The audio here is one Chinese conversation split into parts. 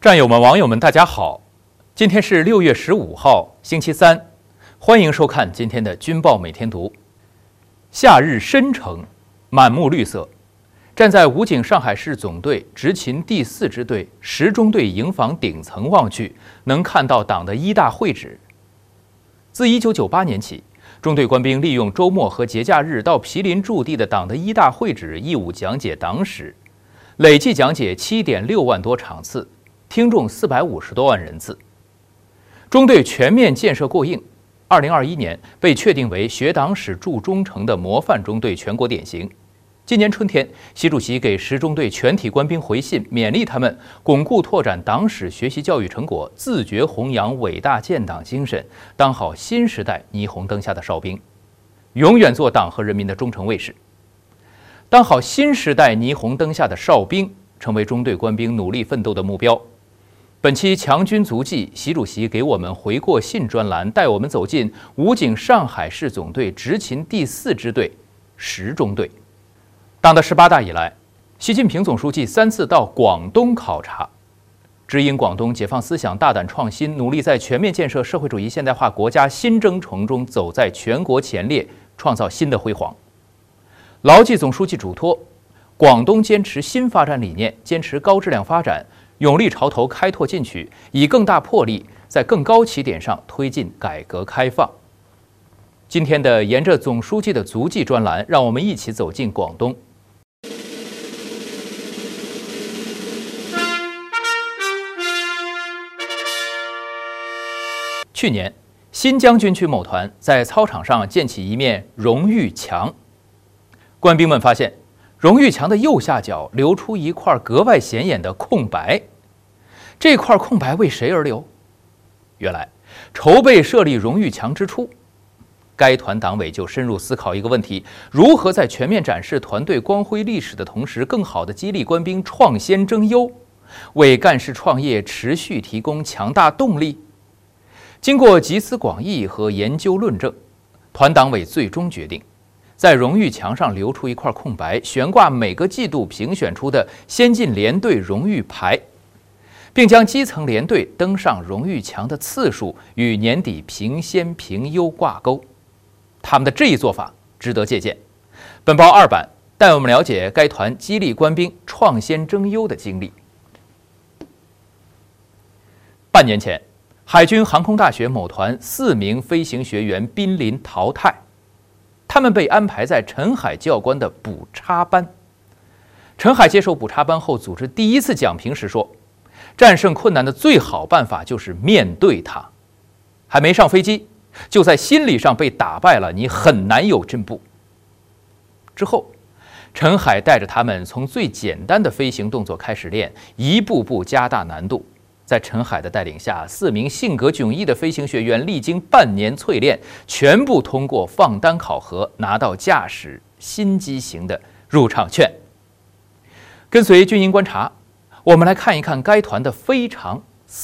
战友们、网友们，大家好！今天是6月15号，星期三，欢迎收看今天的《军报每天读》。夏日深城，满目绿色。站在武警上海市总队执勤第4支队10中队营房顶层望去，能看到党的1大会址。自1998年起，中队官兵利用周末和节假日到毗邻驻地的党的1大会址义务讲解党史，累计讲解7.6万多场次，听众450多万人次。中队全面建设过硬，2021年被确定为学党史助忠诚的模范中队全国典型。今年春天，习主席给10中队全体官兵回信，勉励他们巩固拓展党史学习教育成果，自觉弘扬伟大建党精神，当好新时代霓虹灯下的哨兵，永远做党和人民的忠诚卫士。当好新时代霓虹灯下的哨兵，成为中队官兵努力奋斗的目标。本期强军足迹，习主席给我们回过信专栏，带我们走进武警上海市总队执勤第4支队10中队。党的18大以来，习近平总书记3次到广东考察，指引广东解放思想大胆创新，努力在全面建设社会主义现代化国家新征程中走在全国前列，创造新的辉煌。牢记总书记嘱托，广东坚持新发展理念，坚持高质量发展，勇立潮头，开拓进取，以更大魄力在更高起点上推进改革开放。今天的沿着总书记的足迹专栏，让我们一起走进广东。去年，新疆军区某团在操场上建起一面荣誉墙，官兵们发现荣誉墙的右下角留出一块格外显眼的空白，这块空白为谁而留？原来，筹备设立荣誉墙之初，该团党委就深入思考一个问题：如何在全面展示团队光辉历史的同时，更好地激励官兵创先争优，为干事创业持续提供强大动力？经过集思广益和研究论证，团党委最终决定在荣誉墙上留出一块空白，悬挂每个季度评选出的先进连队荣誉牌，并将基层连队登上荣誉墙的次数与年底评先评优挂钩。他们的这一做法值得借鉴。本报2版带我们了解该团激励官兵创先争优的经历。半年前，海军航空大学某团4名飞行学员濒临淘汰，他们被安排在陈海教官的补差班。陈海接受补差班后，组织第1次讲评时说，战胜困难的最好办法就是面对它，还没上飞机，就在心理上被打败了，你很难有进步。之后，陈海带着他们从最简单的飞行动作开始练，一步步加大难度。在陈海的带领下，4名性格迥异的飞行学员历经半年淬炼，全部通过放单考核，拿到驾驶新机型的入场券。跟随军营观察，我们来看一看该团的非常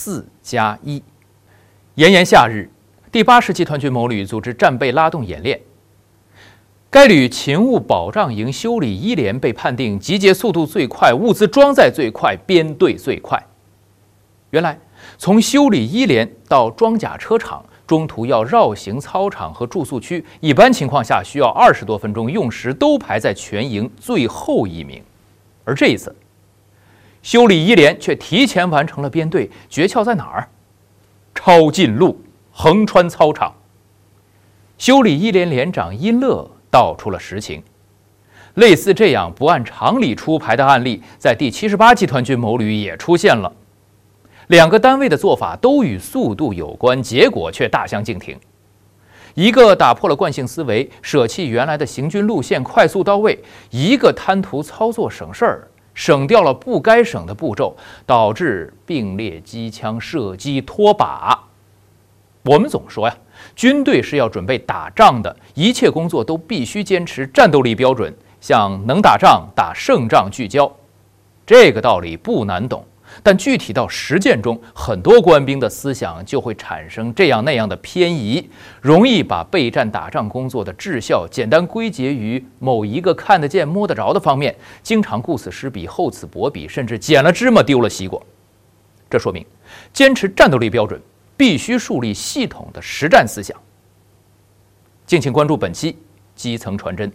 4+1。炎炎夏日，第80集团军某旅组织战备拉动演练。该旅勤务保障营修理1连被判定集结速度最快，物资装载最快，编队最快。原来，从修理1连到装甲车厂，中途要绕行操场和住宿区，一般情况下需要20多分钟，用时都排在全营最后1名。而这一次，修理1连却提前完成了编队，诀窍在哪儿？抄近路，横穿操场。修理1连连长殷乐道出了实情。类似这样不按常理出牌的案例，在第78集团军某旅也出现了。2个单位的做法都与速度有关，结果却大相径庭。一个打破了惯性思维，舍弃原来的行军路线，快速到位；一个贪图操作省事儿，省掉了不该省的步骤，导致并列机枪射击脱靶。我们总说呀，军队是要准备打仗的，一切工作都必须坚持战斗力标准，向能打仗、打胜仗聚焦。这个道理不难懂。但具体到实践中，很多官兵的思想就会产生这样那样的偏移，容易把备战打仗工作的质效简单归结于某一个看得见摸得着的方面，经常顾此失彼，厚此薄彼，甚至捡了芝麻丢了西瓜。 这说明坚持战斗力标准必须树立系统的实战思想。敬请关注本期基层传真。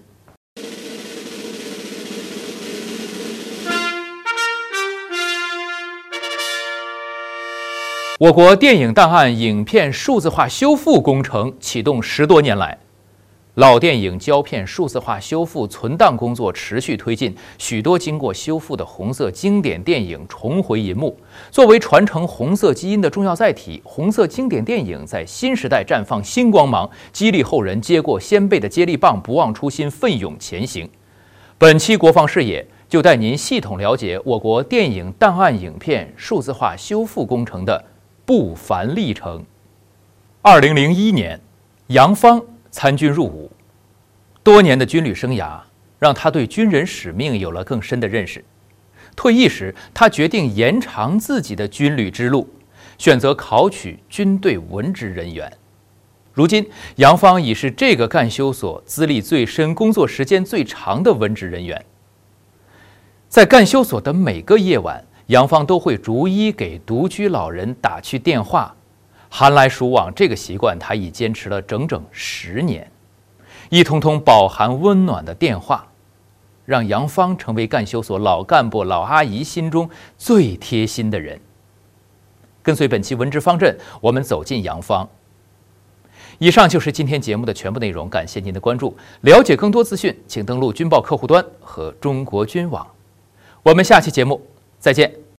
我国电影档案影片数字化修复工程启动10多年来，老电影胶片数字化修复存档工作持续推进，许多经过修复的红色经典电影重回银幕。作为传承红色基因的重要载体，红色经典电影在新时代绽放新光芒，激励后人接过先辈的接力棒，不忘初心，奋勇前行。本期国防视野就带您系统了解我国电影档案影片数字化修复工程的不凡历程。2001年，杨芳参军入伍，多年的军旅生涯让他对军人使命有了更深的认识。退役时，他决定延长自己的军旅之路，选择考取军队文职人员。如今，杨芳已是这个干休所资历最深、工作时间最长的文职人员。在干休所的每个夜晚，杨芳都会逐一给独居老人打去电话，寒来暑往，这个习惯他已坚持了整整10年。一通通饱含温暖的电话，让杨芳成为干休所老干部、老阿姨心中最贴心的人。跟随本期文职方阵，我们走进杨芳。以上就是今天节目的全部内容，感谢您的关注。了解更多资讯，请登录军报客户端和中国军网。我们下期节目再见。